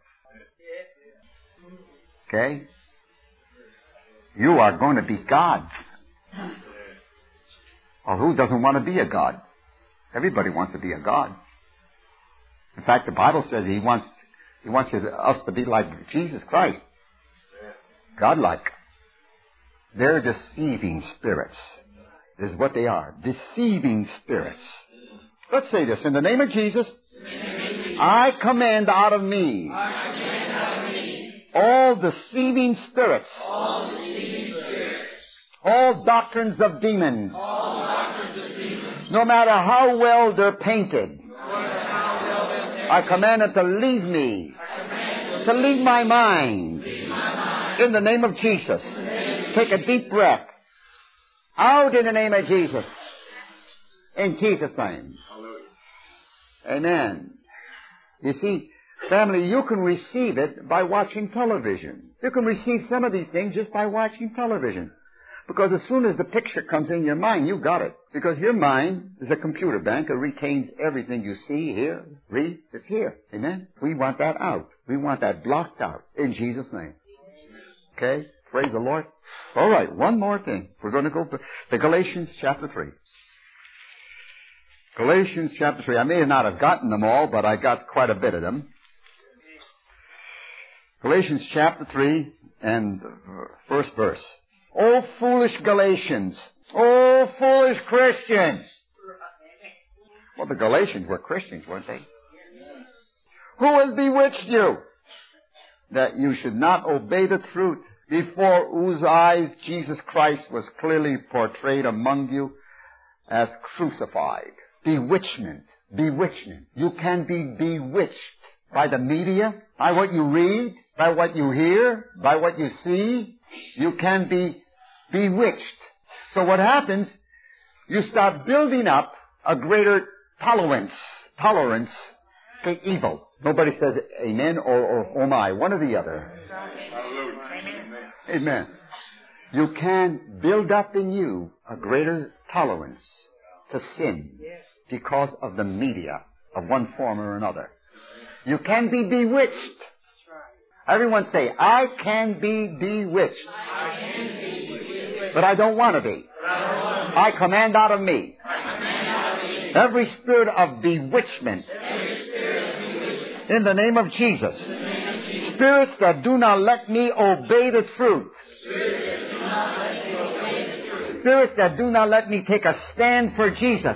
Okay? You are going to be gods. Or who doesn't want to be a god? Everybody wants to be a god. In fact, the Bible says He wants us to be like Jesus Christ. God-like. They're deceiving spirits, is what they are. Deceiving spirits. Let's say this. In the name of Jesus, I command out of me all deceiving spirits, all doctrines of demons, no matter how well they're painted. I command it to leave me, to leave my mind. In the name of Jesus. Take a deep breath. Out in the name of Jesus. In Jesus' name. Amen. You see, family, you can receive it by watching television. You can receive some of these things just by watching television. Because as soon as the picture comes in your mind, you got it. Because your mind is a computer bank. It retains everything you see, hear, read. It's here. Amen? We want that out. We want that blocked out. In Jesus' name. Okay? Praise the Lord. All right, one more thing. We're going to go to Galatians chapter 3. Galatians chapter 3. I may not have gotten them all, but I got quite a bit of them. Galatians chapter 3 and first verse. O foolish Galatians! O foolish Christians! Well, the Galatians were Christians, weren't they? Who has bewitched you that you should not obey the truth, before whose eyes Jesus Christ was clearly portrayed among you as crucified? Bewitchment. Bewitchment. You can be bewitched by the media, by what you read, by what you hear, by what you see. You can be bewitched. So what happens, you start building up a greater tolerance to evil. Nobody says amen or oh my, one or the other. Amen. You can build up in you a greater tolerance to sin because of the media of one form or another. You can be bewitched. Everyone say, I can be bewitched. But I don't want to be. I command out of me every spirit of bewitchment In the name of Jesus. Spirits that do not let me obey the truth. Spirits that do not let me take a stand for Jesus.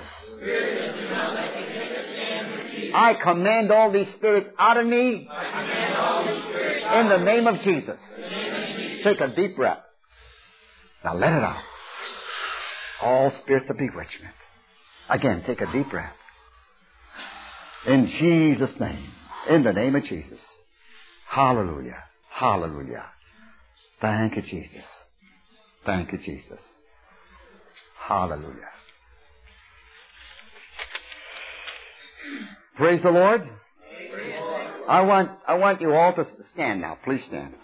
I command all these spirits out of me. In the name of Jesus. Take a deep breath. Now let it out. All spirits of bewitchment. Again, take a deep breath. In Jesus' name. In the name of Jesus. Hallelujah. Hallelujah. Thank you, Jesus. Thank you, Jesus. Hallelujah. Praise the Lord. I want you all to stand now. Please stand.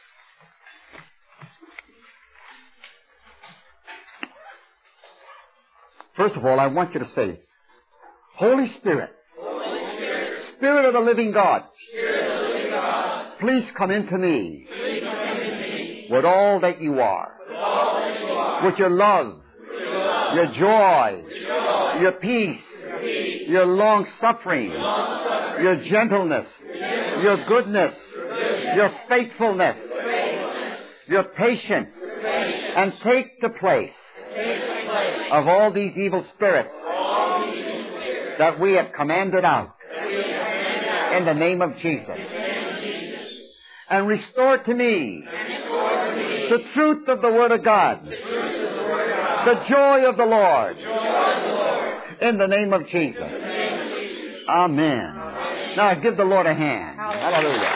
First of all, I want you to say, Holy Spirit, Spirit of the living God, please come into me with all that you are, with your love, your joy, your peace, your long-suffering, your gentleness, your goodness, your faithfulness, your patience, and take the place of all these evil spirits that we have commanded out in the name of Jesus. And restore to me the truth of the Word of God, the joy of the Lord, in the name of Jesus. Amen. Now give the Lord a hand. Hallelujah.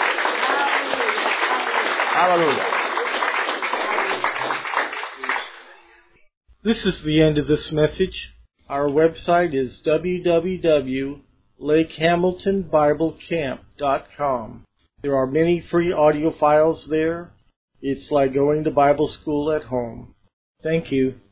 Hallelujah. This is the end of this message. Our website is www.lakehamiltonbiblecamp.com. There are many free audio files there. It's like going to Bible school at home. Thank you.